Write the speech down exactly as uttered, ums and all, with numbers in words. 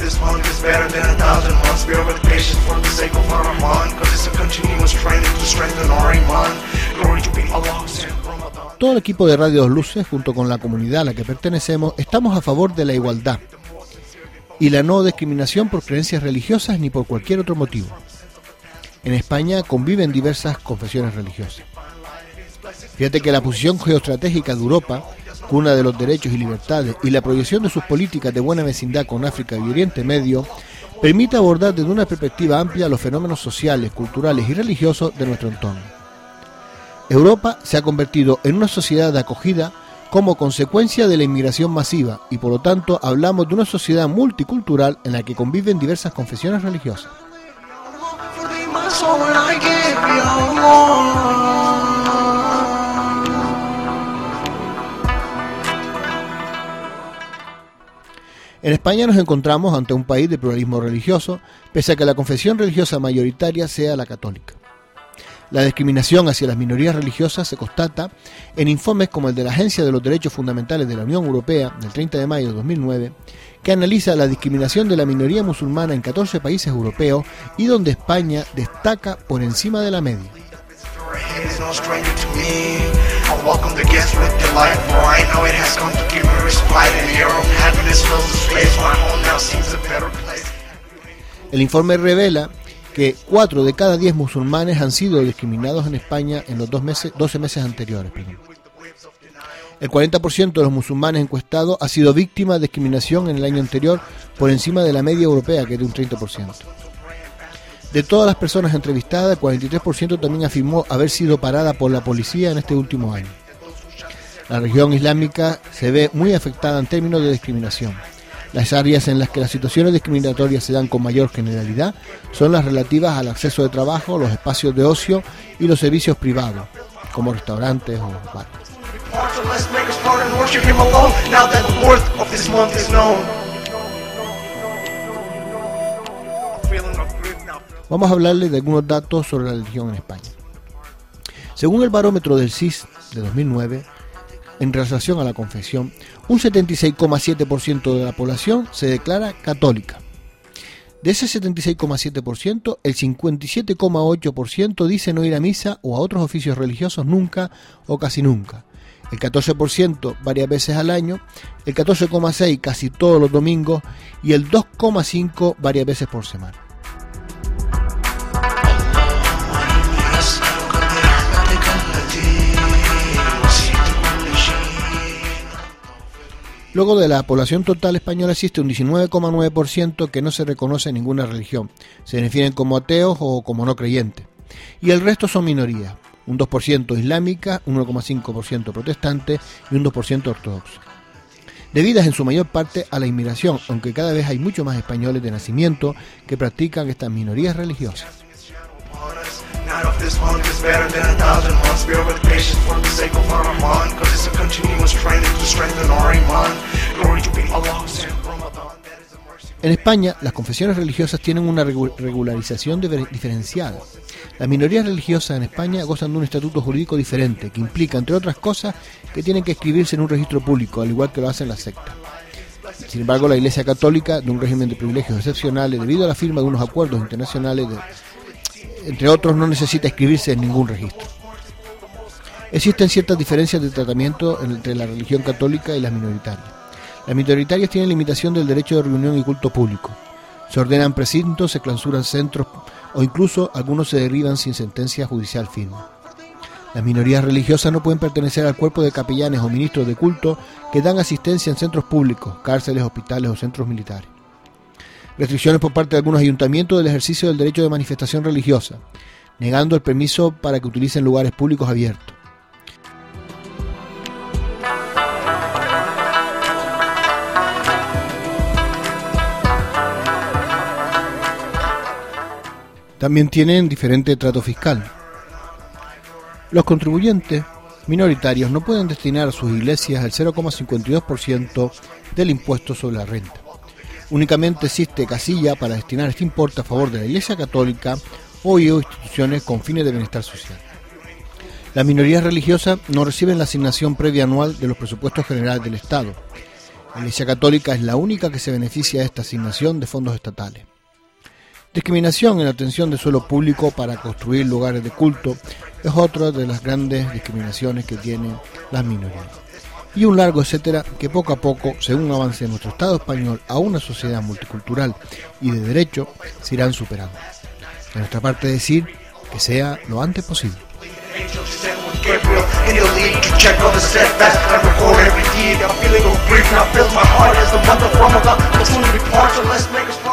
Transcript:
Todo el equipo de Radio Dos Luces, junto con la comunidad a la que pertenecemos, estamos a favor de la igualdad y la no discriminación por creencias religiosas ni por cualquier otro motivo. En España conviven diversas confesiones religiosas. Fíjate que la posición geoestratégica de Europa, cuna de los derechos y libertades, y la proyección de sus políticas de buena vecindad con África y Oriente Medio, permite abordar desde una perspectiva amplia los fenómenos sociales, culturales y religiosos de nuestro entorno. Europa se ha convertido en una sociedad de acogida como consecuencia de la inmigración masiva y por lo tanto hablamos de una sociedad multicultural en la que conviven diversas confesiones religiosas. En España nos encontramos ante un país de pluralismo religioso, pese a que la confesión religiosa mayoritaria sea la católica. La discriminación hacia las minorías religiosas se constata en informes como el de la Agencia de los Derechos Fundamentales de la Unión Europea, del treinta de mayo de dos mil nueve, que analiza la discriminación de la minoría musulmana en catorce países europeos y donde España destaca por encima de la media. El informe revela que cuatro de cada diez musulmanes han sido discriminados en España en los dos meses, doce meses anteriores. Perdón. El cuarenta por ciento de los musulmanes encuestados ha sido víctima de discriminación en el año anterior por encima de la media europea, que es de un treinta por ciento. De todas las personas entrevistadas, el cuarenta y tres por ciento también afirmó haber sido parada por la policía en este último año. La región islámica se ve muy afectada en términos de discriminación. Las áreas en las que las situaciones discriminatorias se dan con mayor generalidad son las relativas al acceso de trabajo, los espacios de ocio y los servicios privados, como restaurantes o bares. Vamos a hablarles de algunos datos sobre la religión en España. Según el barómetro del C I S de dos mil nueve, en relación a la confesión, un setenta y seis coma siete por ciento de la población se declara católica. De ese setenta y seis coma siete por ciento, el cincuenta y siete coma ocho por ciento dice no ir a misa o a otros oficios religiosos nunca o casi nunca. El catorce por ciento varias veces al año, el catorce coma seis por ciento casi todos los domingos y el dos coma cinco por ciento varias veces por semana. Luego de la población total española existe un diecinueve coma nueve por ciento que no se reconoce en ninguna religión, se definen como ateos o como no creyentes, y el resto son minorías, un dos por ciento islámica, un uno coma cinco por ciento protestante y un dos por ciento ortodoxo. Debidas en su mayor parte a la inmigración, aunque cada vez hay muchos más españoles de nacimiento que practican estas minorías religiosas. En España, las confesiones religiosas tienen una regularización diferenciada. Las minorías religiosas en España gozan de un estatuto jurídico diferente, que implica, entre otras cosas, que tienen que inscribirse en un registro público, al igual que lo hacen las sectas. Sin embargo, la Iglesia Católica, de un régimen de privilegios excepcionales, debido a la firma de unos acuerdos internacionales, de, entre otros, no necesita inscribirse en ningún registro. Existen ciertas diferencias de tratamiento entre la religión católica y las minoritarias. Las minoritarias tienen limitación del derecho de reunión y culto público. Se ordenan precintos, se clausuran centros o incluso algunos se derriban sin sentencia judicial firme. Las minorías religiosas no pueden pertenecer al cuerpo de capellanes o ministros de culto que dan asistencia en centros públicos, cárceles, hospitales o centros militares. Restricciones por parte de algunos ayuntamientos del ejercicio del derecho de manifestación religiosa, negando el permiso para que utilicen lugares públicos abiertos. También tienen diferente trato fiscal. Los contribuyentes minoritarios no pueden destinar a sus iglesias el cero coma cincuenta y dos por ciento del impuesto sobre la renta. Únicamente existe casilla para destinar este importe a favor de la Iglesia Católica o instituciones con fines de bienestar social. Las minorías religiosas no reciben la asignación previa anual de los presupuestos generales del Estado. La Iglesia Católica es la única que se beneficia de esta asignación de fondos estatales. Discriminación en la obtención de suelo público para construir lugares de culto es otra de las grandes discriminaciones que tienen las minorías. Y un largo etcétera que poco a poco, según avance nuestro Estado español a una sociedad multicultural y de derecho, se irán superando. De nuestra parte decir que sea lo antes posible. Gabriel in the lead to check all the setbacks. I record every deed. I'm feeling a grief. Now fills my heart as the mother from above. I'm slowly depart, so let's make us